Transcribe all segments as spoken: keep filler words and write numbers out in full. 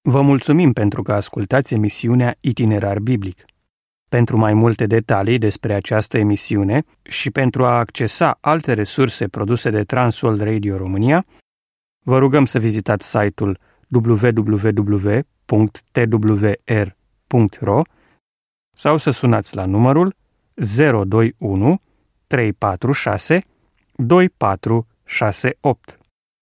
Vă mulțumim pentru că ascultați emisiunea Itinerar Biblic. Pentru mai multe detalii despre această emisiune și pentru a accesa alte resurse produse de Transworld Radio România, vă rugăm să vizitați site-ul w w w punct t w r punct r o sau să sunați la numărul zero doi unu trei patru șase doi patru șase opt.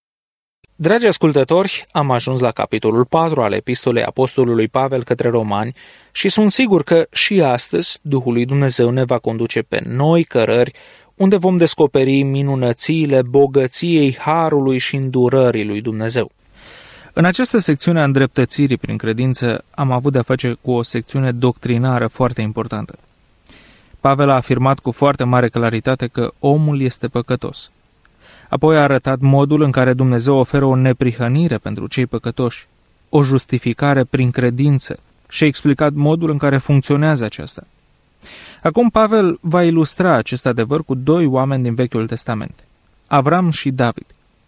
Dragi ascultători, am ajuns la capitolul patru al epistolei Apostolului Pavel către Romani și sunt sigur că și astăzi Duhul lui Dumnezeu ne va conduce pe noi cărări, unde vom descoperi minunățiile bogăției harului și îndurării lui Dumnezeu. În această secțiune a îndreptățirii prin credință am avut de-a face cu o secțiune doctrinară foarte importantă. Pavel a afirmat cu foarte mare claritate că omul este păcătos. Apoi a arătat modul în care Dumnezeu oferă o neprihănire pentru cei păcătoși, o justificare prin credință și a explicat modul în care funcționează aceasta. Acum Pavel va ilustra acest adevăr cu doi oameni din Vechiul Testament, Avram și David.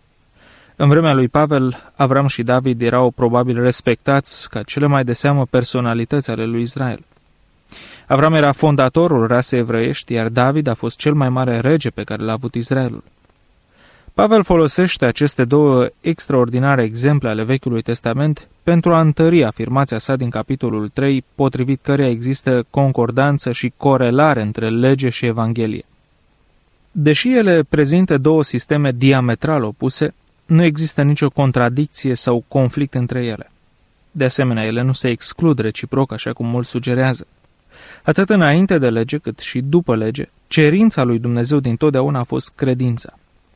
În vremea lui Pavel, Avram și David erau probabil respectați ca cele mai de seamă personalități ale lui Israel. Avram era fondatorul rasei evreiești, iar David a fost cel mai mare rege pe care l-a avut Israelul. Pavel folosește aceste două extraordinare exemple ale Vechiului Testament pentru a întări afirmația sa din capitolul trei, potrivit căreia există concordanță și corelare între lege și Evanghelie. Deși ele prezintă două sisteme diametral opuse, nu există nicio contradicție sau conflict între ele. De asemenea, ele nu se exclud reciproc, așa cum mulți sugerează. Atât înainte de lege, cât și după lege, cerința lui Dumnezeu dintotdeauna a fost credința.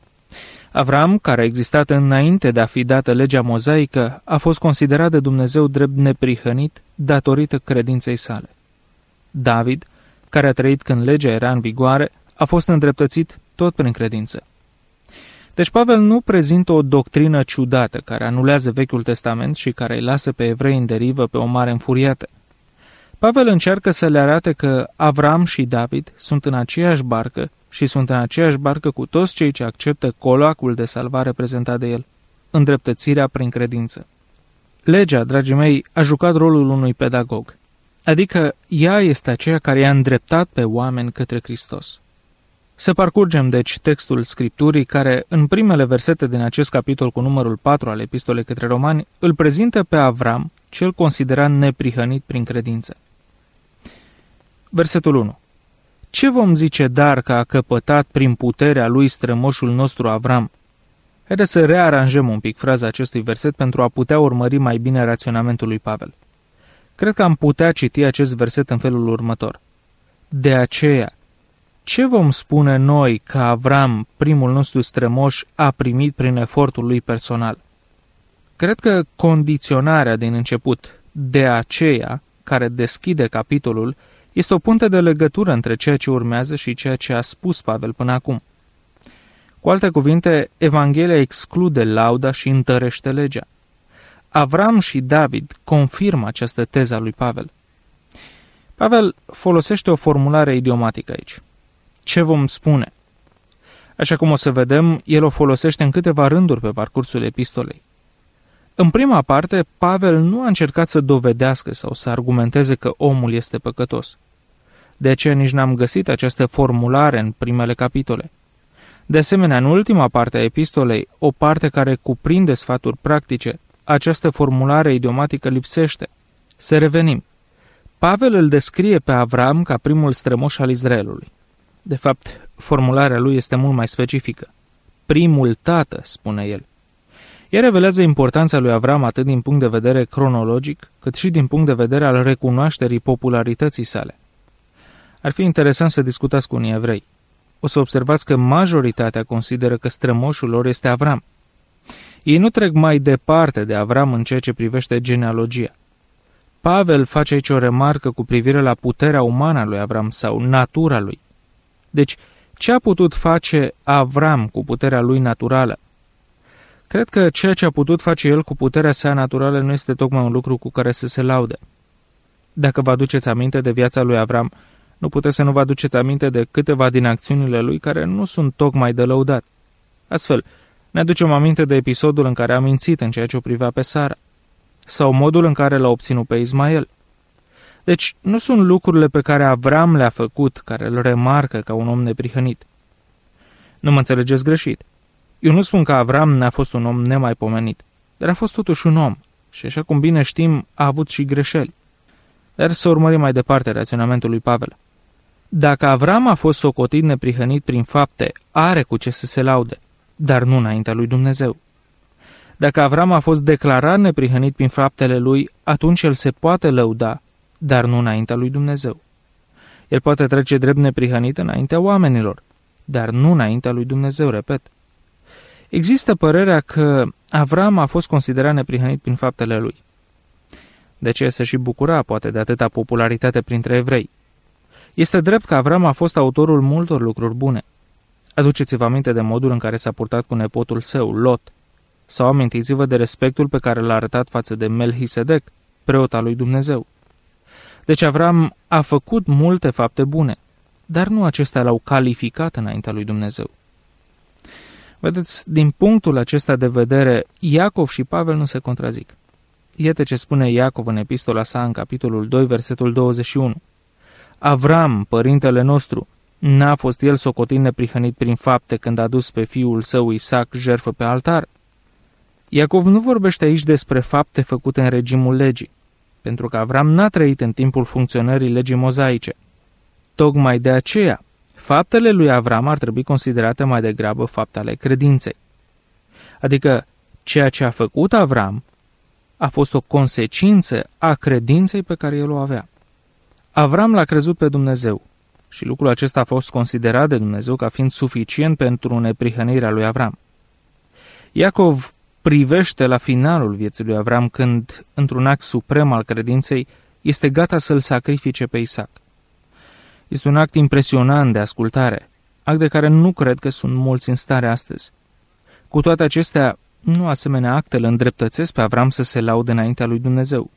Avram, care a existat înainte de a fi dată legea mozaică, a fost considerat de Dumnezeu drept neprihănit datorită credinței sale. David, care a trăit când legea era în vigoare, a fost îndreptățit tot prin credință. Deci Pavel nu prezintă o doctrină ciudată care anulează Vechiul Testament și care îi lasă pe evrei în derivă pe o mare înfuriată. Pavel încearcă să le arate că Avram și David sunt în aceeași barcă și sunt în aceeași barcă cu toți cei ce acceptă colacul de salvare prezentat de el, îndreptățirea prin credință. Legea, dragii mei, a jucat rolul unui pedagog, adică ea este aceea care i-a îndreptat pe oameni către Hristos. Să parcurgem, deci, textul Scripturii care, în primele versete din acest capitol cu numărul patru al epistolei către Romani, îl prezintă pe Avram, cel considerat neprihănit prin credință. Versetul unu. Ce vom zice dar că a căpătat prin puterea lui strămoșul nostru Avram? Haideți să rearanjăm un pic fraza acestui verset pentru a putea urmări mai bine raționamentul lui Pavel. Cred că am putea citi acest verset în felul următor. De aceea, ce vom spune noi că Avram, primul nostru strămoș, a primit prin efortul lui personal? Cred că condiționarea din început, de aceea, care deschide capitolul, este o punte de legătură între ceea ce urmează și ceea ce a spus Pavel până acum. Cu alte cuvinte, Evanghelia exclude lauda și întărește legea. Avram și David confirmă această teză a lui Pavel. Pavel folosește o formulare idiomatică aici. Ce vom spune? Așa cum o să vedem, el o folosește în câteva rânduri pe parcursul epistolei. În prima parte, Pavel nu a încercat să dovedească sau să argumenteze că omul este păcătos. De aceea nici n-am găsit această formulare în primele capitole. De asemenea, în ultima parte a epistolei, o parte care cuprinde sfaturi practice, această formulare idiomatică lipsește. Să revenim. Pavel îl descrie pe Avram ca primul strămoș al Israelului. De fapt, formularea lui este mult mai specifică. Primul tată, spune el. Ea revelează importanța lui Avram atât din punct de vedere cronologic, cât și din punct de vedere al recunoașterii popularității sale. Ar fi interesant să discutați cu unii evrei. O să observați că majoritatea consideră că strămoșul lor este Avram. Ei nu trec mai departe de Avram în ceea ce privește genealogia. Pavel face aici o remarcă cu privire la puterea umană a lui Avram sau natura lui. Deci, ce a putut face Avram cu puterea lui naturală? Cred că ceea ce a putut face el cu puterea sa naturală nu este tocmai un lucru cu care să se laude. Dacă vă aduceți aminte de viața lui Avram, nu puteți să nu vă aduceți aminte de câteva din acțiunile lui care nu sunt tocmai de lăudat. Astfel, ne aducem aminte de episodul în care a mințit în ceea ce o privea pe Sara. sau modul în care l-a obținut pe Ismael. Deci nu sunt lucrurile pe care Avram le-a făcut care îl remarcă ca un om neprihănit. Nu mă înțelegeți greșit. Eu nu spun că Avram n-a fost un om nemaipomenit, dar a fost totuși un om și, așa cum bine știm, a avut și greșeli. Dar să urmărim mai departe raționamentul lui Pavel. Dacă Avram a fost socotit neprihănit prin fapte, are cu ce să se laude, dar nu înaintea lui Dumnezeu. Dacă Avram a fost declarat neprihănit prin faptele lui, atunci el se poate lăuda, dar nu înaintea lui Dumnezeu. El poate trece drept neprihănit înaintea oamenilor, dar nu înaintea lui Dumnezeu, repet. Există părerea că Avram a fost considerat neprihănit prin faptele lui. De ce se și bucura, poate, de atâta popularitate printre evrei? Este drept că Avram a fost autorul multor lucruri bune. Aduceți-vă aminte de modul în care s-a purtat cu nepotul său, Lot, sau amintiți-vă de respectul pe care l-a arătat față de Melchisedec, preot al lui Dumnezeu. Deci Avram a făcut multe fapte bune, dar nu acestea l-au calificat înaintea lui Dumnezeu. Vedeți, din punctul acesta de vedere, Iacov și Pavel nu se contrazic. Iată ce spune Iacov în epistola sa, în capitolul doi, versetul douăzeci și unu. Avram, părintele nostru, n-a fost el socotit neprihănit prin fapte când a dus pe fiul său Isaac jertfă pe altar? Iacov nu vorbește aici despre fapte făcute în regimul legii, pentru că Avram n-a trăit în timpul funcționării legii mozaice. Tocmai de aceea, faptele lui Avram ar trebui considerate mai degrabă fapte ale credinței. Adică, ceea ce a făcut Avram a fost o consecință a credinței pe care el o avea. Avram l-a crezut pe Dumnezeu și lucrul acesta a fost considerat de Dumnezeu ca fiind suficient pentru neprihănirea lui Avram. Iacov privește la finalul vieții lui Avram când, într-un act suprem al credinței, este gata să-l sacrifice pe Isaac. Este un act impresionant de ascultare, act de care nu cred că sunt mulți în stare astăzi. Cu toate acestea, nu asemenea acte îl îndreptățesc pe Avram să se laude înaintea lui Dumnezeu.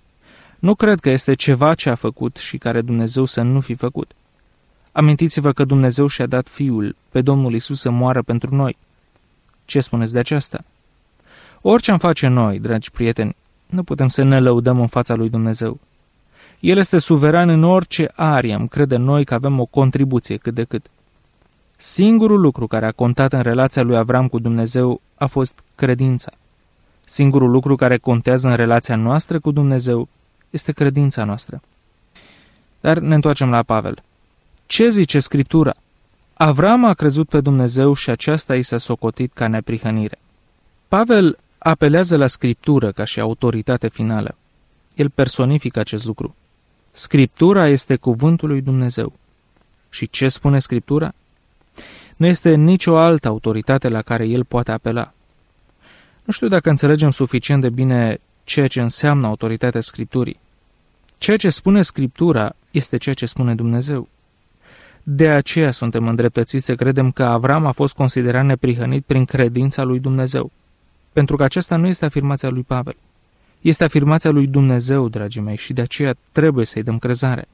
Nu cred că este ceva ce a făcut și care Dumnezeu să nu fi făcut. Amintiți-vă că Dumnezeu și-a dat Fiul, pe Domnul Iisus, să moară pentru noi. Ce spuneți de aceasta? Orice am face noi, dragi prieteni, nu putem să ne lăudăm în fața lui Dumnezeu. El este suveran în orice arie, îmi crede noi că avem o contribuție cât de cât. Singurul lucru care a contat în relația lui Avram cu Dumnezeu a fost credința. Singurul lucru care contează în relația noastră cu Dumnezeu este credința noastră. Dar ne întoarcem la Pavel. Ce zice Scriptura? Avram a crezut pe Dumnezeu și aceasta i s-a socotit ca neprihănire. Pavel apelează la Scriptură ca și autoritate finală. El personifică acest lucru. Scriptura este cuvântul lui Dumnezeu. Și ce spune Scriptura? Nu este nicio altă autoritate la care el poate apela. Nu știu dacă înțelegem suficient de bine ceea ce înseamnă autoritatea Scripturii. Ceea ce spune Scriptura este ceea ce spune Dumnezeu. De aceea suntem îndreptățiți să credem că Avram a fost considerat neprihănit prin credința lui Dumnezeu. Pentru că aceasta nu este afirmația lui Pavel. Este afirmația lui Dumnezeu, dragii mei, și de aceea trebuie să-i dăm crezare.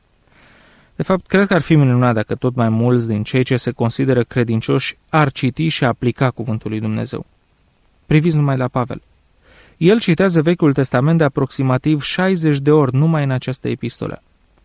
De fapt, cred că ar fi minunat dacă tot mai mulți din cei ce se consideră credincioși ar citi și aplica cuvântul lui Dumnezeu. Priviți numai la Pavel. El citează Vechiul Testament de aproximativ șaizeci de ori numai în această epistolă.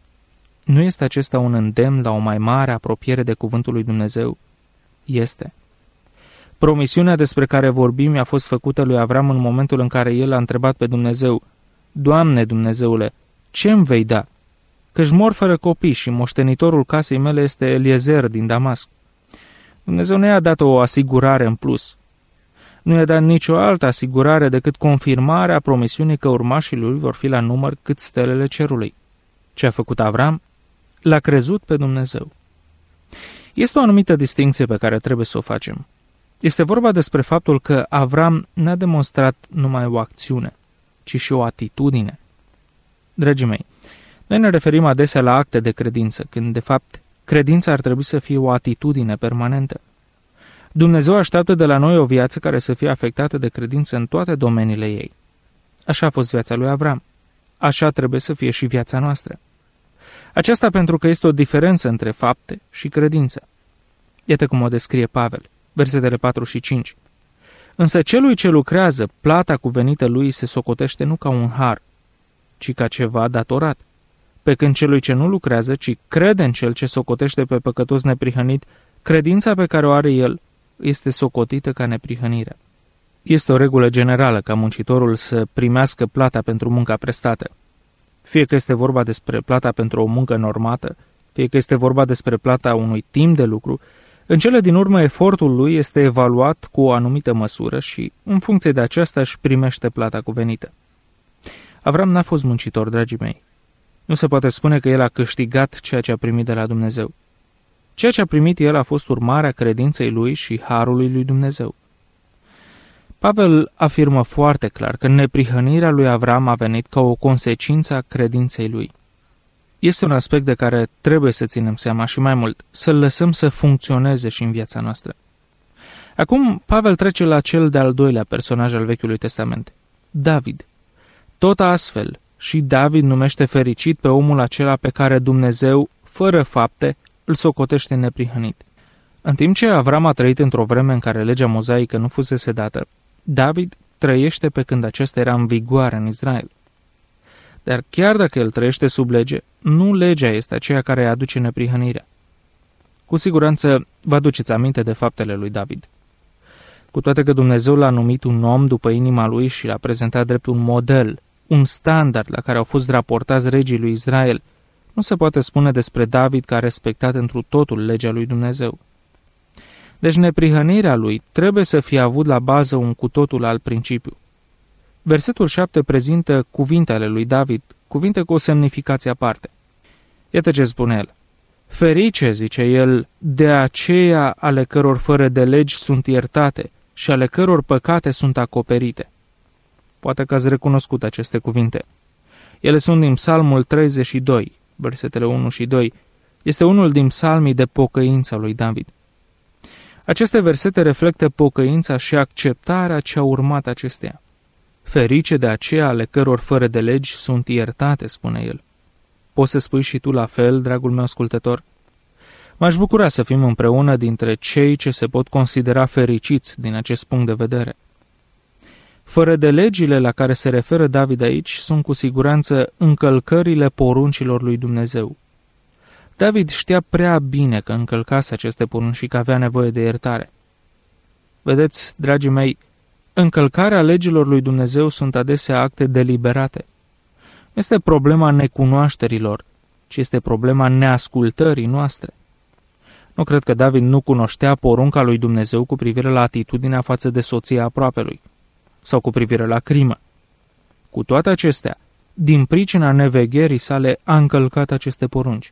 Nu este acesta un îndemn la o mai mare apropiere de cuvântul lui Dumnezeu? Este. Promisiunea despre care vorbim a fost făcută lui Avram în momentul în care el a întrebat pe Dumnezeu: Doamne Dumnezeule, ce îmi vei da? Căci mor fără copii și moștenitorul casei mele este Eliezer din Damasc. Dumnezeu nu i-a dat o asigurare în plus. Nu i-a dat nicio altă asigurare decât confirmarea promisiunii că urmașii lui vor fi la număr cât stelele cerului. Ce a făcut Avram? L-a crezut pe Dumnezeu. Este o anumită distincție pe care trebuie să o facem. Este vorba despre faptul că Avram n-a demonstrat numai o acțiune, ci și o atitudine. Dragii mei, noi ne referim adesea la acte de credință, când, de fapt, credința ar trebui să fie o atitudine permanentă. Dumnezeu așteaptă de la noi o viață care să fie afectată de credință în toate domeniile ei. Așa a fost viața lui Avram. Așa trebuie să fie și viața noastră. Aceasta pentru că este o diferență între fapte și credință. Iată cum o descrie Pavel, versetele patru și cinci. Însă celui ce lucrează, plata cuvenită lui se socotește nu ca un har, ci ca ceva datorat. Pe când celui ce nu lucrează, ci crede în cel ce socotește pe păcătos neprihănit, credința pe care o are el este socotită ca neprihănire. Este o regulă generală ca muncitorul să primească plata pentru munca prestată. Fie că este vorba despre plata pentru o muncă normată, fie că este vorba despre plata unui timp de lucru, în cele din urmă efortul lui este evaluat cu o anumită măsură și, în funcție de aceasta, își primește plata cuvenită. Avram n-a fost muncitor, dragii mei. Nu se poate spune că el a câștigat ceea ce a primit de la Dumnezeu. Ceea ce a primit el a fost urmarea credinței lui și harului lui Dumnezeu. Pavel afirmă foarte clar că neprihănirea lui Avram a venit ca o consecință a credinței lui. Este un aspect de care trebuie să ținem seama și mai mult, să-l lăsăm să funcționeze și în viața noastră. Acum, Pavel trece la cel de-al doilea personaj al Vechiului Testament, David. Tot astfel, și David numește fericit pe omul acela pe care Dumnezeu, fără fapte, îl socotește neprihănit. În timp ce Avram a trăit într-o vreme în care legea mozaică nu fusese dată, David trăiește pe când acesta era în vigoare în Israel. Dar chiar dacă el trăiește sub lege, nu legea este aceea care îi aduce neprihănirea. Cu siguranță vă aduceți aminte de faptele lui David. Cu toate că Dumnezeu l-a numit un om după inima lui și l-a prezentat drept un model, un standard la care au fost raportați regii lui Israel, nu se poate spune despre David că a respectat întru totul legea lui Dumnezeu. Deci neprihănirea lui trebuie să fie avut la bază un cu totul alt principiu. Versetul șapte prezintă cuvintele lui David, cuvinte cu o semnificație aparte. Iată ce spune el. Ferice, zice el, de aceea ale căror fără de legi sunt iertate și ale căror păcate sunt acoperite. Poate că ați recunoscut aceste cuvinte. Ele sunt din Psalmul treizeci și doi, versetele unu și doi. Este unul din psalmii de pocăință lui David. Aceste versete reflectă pocăința și acceptarea ce a urmat acesteia. Ferice de aceea ale căror fără de legi sunt iertate, spune el. Poți să spui și tu la fel, dragul meu ascultător? M-aș bucura să fim împreună dintre cei ce se pot considera fericiți din acest punct de vedere. Fără de legile la care se referă David aici sunt cu siguranță încălcările poruncilor lui Dumnezeu. David știa prea bine că încălcase aceste porunci și că avea nevoie de iertare. Vedeți, dragii mei, încălcarea legilor lui Dumnezeu sunt adesea acte deliberate. Nu este problema necunoașterilor, ci este problema neascultării noastre. Nu cred că David nu cunoștea porunca lui Dumnezeu cu privire la atitudinea față de soția aproapelui sau cu privire la crimă. Cu toate acestea, din pricina nevegherii sale, a încălcat aceste porunci.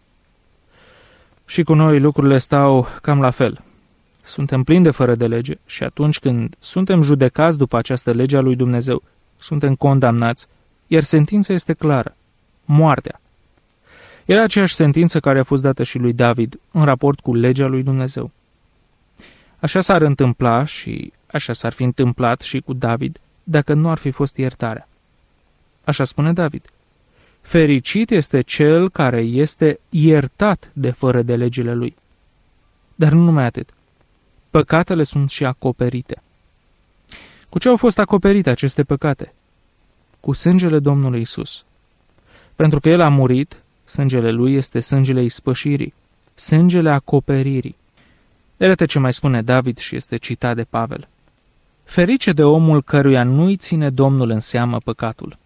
Și cu noi lucrurile stau cam la fel. Suntem plini de fără de lege și atunci când suntem judecați după această lege a lui Dumnezeu, suntem condamnați, iar sentința este clară, moartea. Era aceeași sentință care a fost dată și lui David în raport cu legea lui Dumnezeu. Așa s-ar întâmpla și așa s-ar fi întâmplat și cu David dacă nu ar fi fost iertarea. Așa spune David. Fericit este cel care este iertat de fără de legile lui. Dar nu numai atât. Păcatele sunt și acoperite. Cu ce au fost acoperite aceste păcate? Cu sângele Domnului Isus. Pentru că El a murit, sângele Lui este sângele ispășirii, sângele acoperirii. Iată ce mai spune David și este citat de Pavel. Ferice de omul căruia nu-i ține Domnul în seamă păcatul.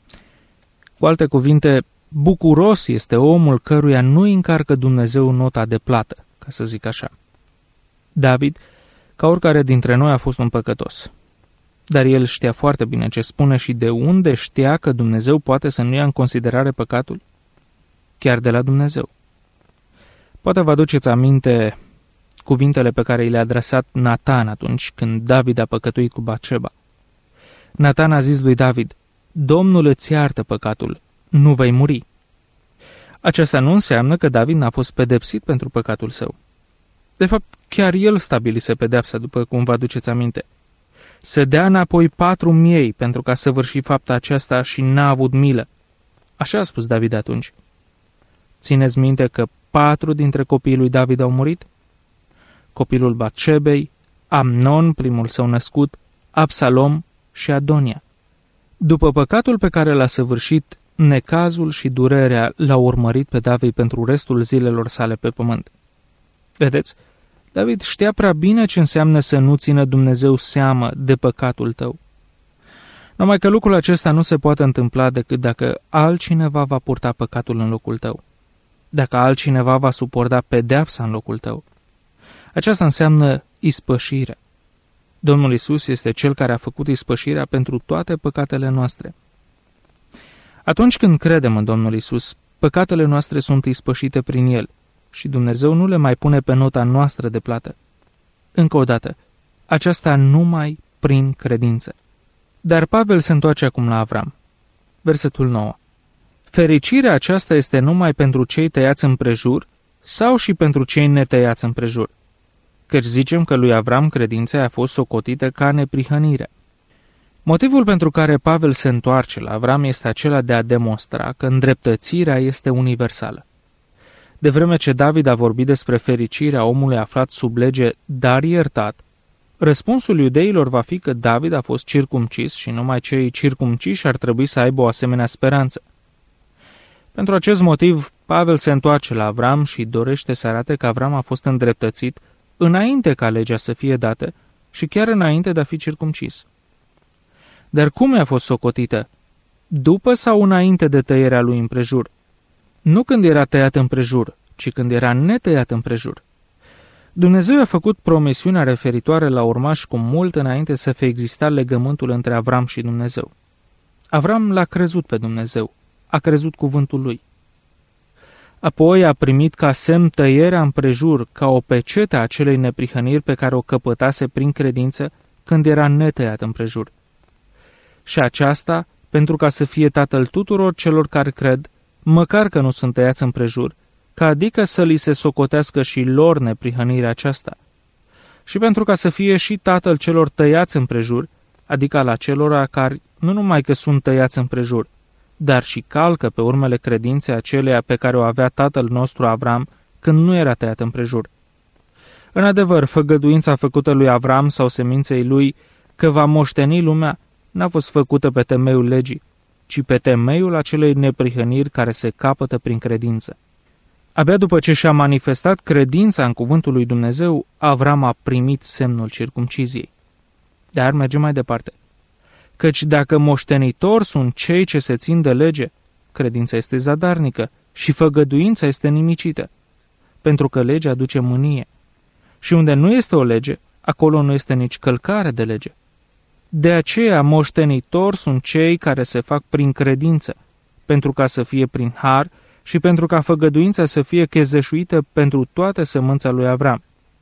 Cu alte cuvinte, bucuros este omul căruia nu-i încarcă Dumnezeu nota de plată, ca să zic așa. David, ca oricare dintre noi, a fost un păcătos. Dar el știa foarte bine ce spune și de unde știa că Dumnezeu poate să nu ia în considerare păcatul? Chiar de la Dumnezeu. Poate vă aduceți aminte cuvintele pe care i le-a adresat Natan atunci când David a păcătuit cu Batșeba. Natan a zis lui David, Domnul îți iartă păcatul, nu vei muri. Aceasta nu înseamnă că David n-a fost pedepsit pentru păcatul său. De fapt, chiar el stabilise pedeapsa, după cum vă aduceți aminte. Să dea înapoi patru miei pentru ca să săvârși fapta aceasta și n-a avut milă. Așa a spus David atunci. Țineți minte că patru dintre copiii lui David au murit? Copilul Batșebei, Amnon, primul său născut, Absalom și Adonia. După păcatul pe care l-a săvârșit, necazul și durerea l-au urmărit pe David pentru restul zilelor sale pe pământ. Vedeți, David știa prea bine ce înseamnă să nu țină Dumnezeu seamă de păcatul tău. Numai că lucrul acesta nu se poate întâmpla decât dacă altcineva va purta păcatul în locul tău, dacă altcineva va suporta pedeapsa în locul tău. Aceasta înseamnă ispășire. Domnul Iisus este Cel care a făcut ispășirea pentru toate păcatele noastre. Atunci când credem în Domnul Iisus, păcatele noastre sunt ispășite prin El și Dumnezeu nu le mai pune pe nota noastră de plată. Încă o dată, aceasta numai prin credință. Dar Pavel se întoarce acum la Avram. Versetul nouă. Fericirea aceasta este numai pentru cei tăiați împrejur sau și pentru cei netăiați împrejur? Căci zicem că lui Avram credința a fost socotită ca neprihănire. Motivul pentru care Pavel se întoarce la Avram este acela de a demonstra că îndreptățirea este universală. De vreme ce David a vorbit despre fericirea omului aflat sub lege, dar iertat, răspunsul iudeilor va fi că David a fost circumcis și numai cei circumciși ar trebui să aibă o asemenea speranță. Pentru acest motiv, Pavel se întoarce la Avram și dorește să arate că Avram a fost îndreptățit înainte ca legea să fie dată și chiar înainte de a fi circumcis. Dar cum i-a fost socotită? După sau înainte de tăierea lui împrejur? Nu când era tăiat împrejur, ci când era netăiat împrejur. Dumnezeu a făcut promisiunea referitoare la urmaș cu mult înainte să fie existat legământul între Avram și Dumnezeu. Avram l-a crezut pe Dumnezeu, a crezut cuvântul lui. Apoi a primit ca semn tăierea împrejur, ca o pecete a acelei neprihăniri pe care o căpătase prin credință când era netăiat împrejur. Și aceasta pentru ca să fie tatăl tuturor celor care cred, măcar că nu sunt tăiați împrejur, ca adică să li se socotească și lor neprihănirea aceasta. Și pentru ca să fie și tatăl celor tăiați împrejur, adică la celor care nu numai că sunt tăiați împrejur, dar și calcă pe urmele credinței aceleia pe care o avea tatăl nostru Avram când nu era tăiat împrejur. În adevăr, făgăduința făcută lui Avram sau seminței lui că va moșteni lumea n-a fost făcută pe temeiul legii, ci pe temeiul acelei neprihăniri care se capătă prin credință. Abia după ce și-a manifestat credința în cuvântul lui Dumnezeu, Avram a primit semnul circumciziei. Dar mergem mai departe. Căci dacă moștenitori sunt cei ce se țin de lege, credința este zadarnică și făgăduința este nimicită, pentru că legea aduce mânie. Și unde nu este o lege, acolo nu este nici călcare de lege. De aceea moștenitori sunt cei care se fac prin credință, pentru ca să fie prin har și pentru ca făgăduința să fie chezeșuită pentru toată sămânța lui Avram.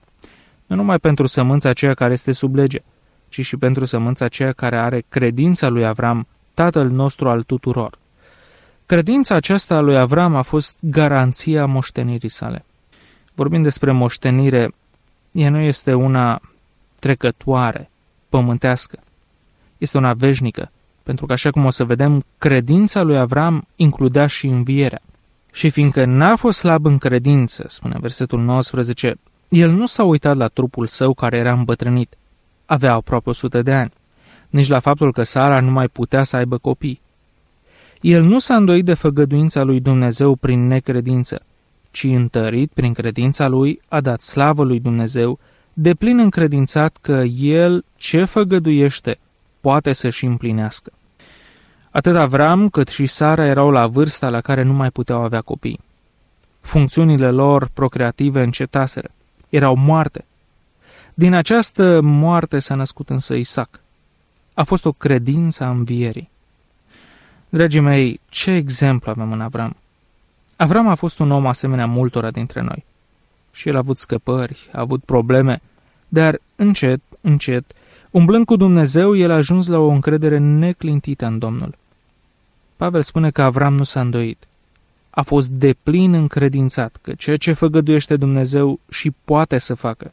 Nu numai pentru sămânța aceea care este sub lege, ci și pentru sămânța aceea care are credința lui Avram, tatăl nostru al tuturor. Credința aceasta a lui Avram a fost garanția moștenirii sale. Vorbind despre moștenire, ea nu este una trecătoare, pământească. Este una veșnică, pentru că, așa cum o să vedem, credința lui Avram includea și învierea. Și fiindcă n-a fost slab în credință, spune versetul nouăsprezece, el nu s-a uitat la trupul său care era îmbătrânit. Avea aproape o sută de ani, nici la faptul că Sara nu mai putea să aibă copii. El nu s-a îndoit de făgăduința lui Dumnezeu prin necredință, ci întărit prin credința lui a dat slavă lui Dumnezeu, deplin încredințat că el ce făgăduiește poate să-și împlinească. Atât Avram cât și Sara erau la vârsta la care nu mai puteau avea copii. Funcțiunile lor procreative încetaseră, erau moarte. Din această moarte s-a născut însă Isaac. A fost o credință a învierii. Dragii mei, ce exemplu avem în Avram? Avram a fost un om asemenea multora dintre noi. Și el a avut scăpări, a avut probleme, dar încet, încet, umblând cu Dumnezeu, el a ajuns la o încredere neclintită în Domnul. Pavel spune că Avram nu s-a îndoit. A fost deplin încredințat că ceea ce făgăduiește Dumnezeu și poate să facă.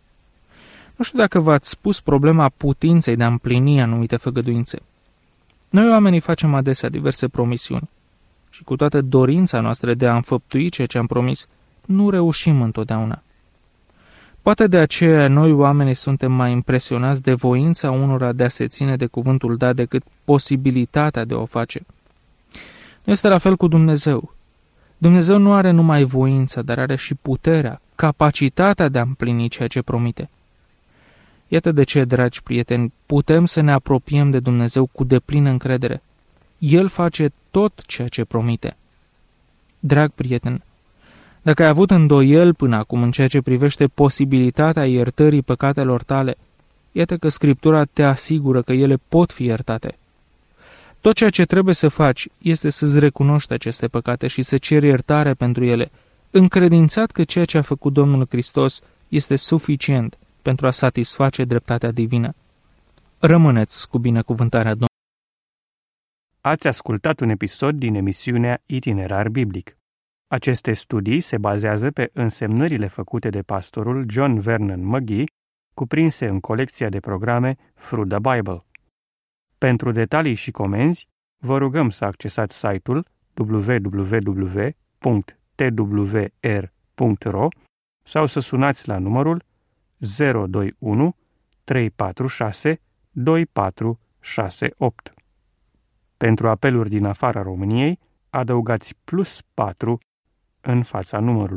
Nu știu dacă v-ați spus problema putinței de a împlini anumite făgăduințe. Noi oamenii facem adesea diverse promisiuni și cu toată dorința noastră de a înfăptui ceea ce am promis, nu reușim întotdeauna. Poate de aceea noi oamenii suntem mai impresionați de voința unora de a se ține de cuvântul dat decât posibilitatea de a o face. Nu este la fel cu Dumnezeu. Dumnezeu nu are numai voința, dar are și puterea, capacitatea de a împlini ceea ce promite. Iată de ce, dragi prieteni, putem să ne apropiem de Dumnezeu cu deplină încredere. El face tot ceea ce promite. Drag prieten, dacă ai avut îndoieli până acum în ceea ce privește posibilitatea iertării păcatelor tale, iată că Scriptura te asigură că ele pot fi iertate. Tot ceea ce trebuie să faci este să-ți recunoști aceste păcate și să ceri iertare pentru ele, încredințat că ceea ce a făcut Domnul Hristos este suficient pentru a satisface dreptatea divină. Rămâneți cu binecuvântarea Domnului. Ați ascultat un episod din emisiunea Itinerar Biblic. Aceste studii se bazează pe însemnările făcute de pastorul John Vernon McGee, cuprinse în colecția de programe Through the Bible. Pentru detalii și comenzi, vă rugăm să accesați site-ul w w w punct t w r punct r o sau să sunați la numărul zero doi unu trei patru șase doi patru șase opt. Pentru apeluri din afara României, adăugați plus patru în fața numărului.